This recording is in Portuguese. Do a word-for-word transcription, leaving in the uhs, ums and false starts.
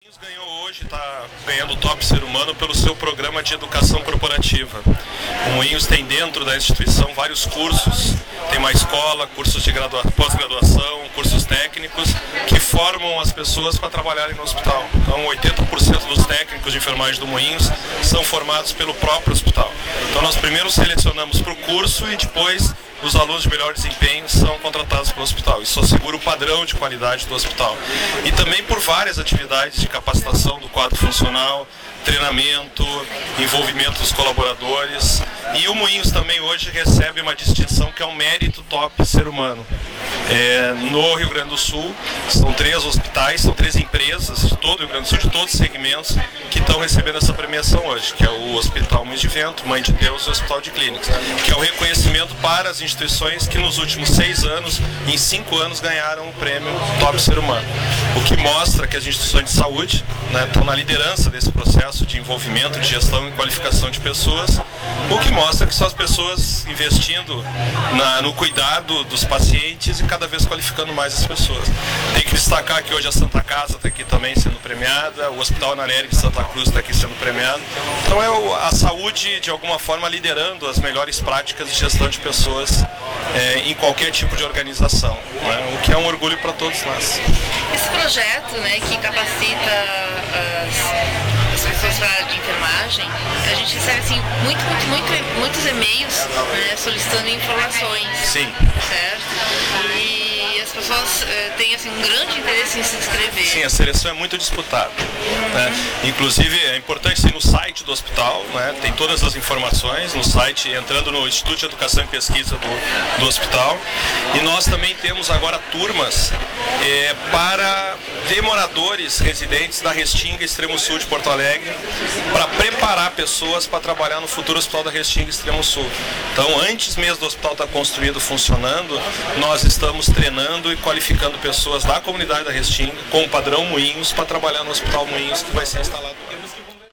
Moinhos ganhou hoje, está ganhando o Top Ser Humano pelo seu programa de educação corporativa. O Moinhos tem dentro da instituição vários cursos, tem uma escola, cursos de pós-graduação, cursos técnicos, que formam as pessoas para trabalharem no hospital. Então oitenta por cento dos técnicos de enfermagem do Moinhos são formados pelo próprio hospital. Então nós primeiro selecionamos para o curso e depois os alunos de melhor desempenho são contratados pelo hospital. Isso assegura o padrão de qualidade do hospital. E também por várias atividades de capacitação do quadro funcional, treinamento, envolvimento dos colaboradores. E o Moinhos também hoje recebe uma distinção que é o mérito top ser humano. É, no Rio Grande do Sul, são três hospitais, são três empresas de todo o Rio Grande do Sul, de todos os segmentos, que estão recebendo essa premiação hoje, que é o Hospital Moinhos de Vento, Mãe de Deus e o Hospital de Clínicas, que é o reconhecimento para as instituições que nos últimos seis anos, em cinco anos, ganharam o prêmio Top Ser Humano. O que mostra que as instituições de saúde, né, estão na liderança desse processo de envolvimento, de gestão e qualificação de pessoas, o que mostra que são as pessoas investindo na, no cuidado dos pacientes e cada vez qualificando mais as pessoas. Tem que destacar que hoje a Santa Casa está aqui também sendo premiada, o Hospital Ana Nery de Santa Cruz está aqui sendo premiado. Então é o, a saúde, de alguma forma, liderando as melhores práticas de gestão de pessoas é, em qualquer tipo de organização, né? O que é um orgulho para todos nós. Esse projeto, né, que capacita as, as pessoas para enfermagem, a gente recebe assim, muito, muito, muito, muitos e-mails, né, solicitando informações. Sim. Certo? E as pessoas eh, têm assim, um grande interesse em se inscrever. Sim, a seleção é muito disputada. Uhum. Né? Inclusive é importante ir no site do hospital, né? Tem todas as informações no site, entrando no Instituto de Educação e Pesquisa do, do hospital. E nós também temos agora turmas eh, para demoradores residentes da Restinga Extremo Sul de Porto Alegre, para preparar pessoas para trabalhar no futuro Hospital da Restinga Extremo Sul. Então, antes mesmo do hospital estar construído, funcionando, nós estamos treinando e qualificando pessoas da comunidade da Restinga com o padrão Moinhos para trabalhar no Hospital Moinhos, que vai ser instalado.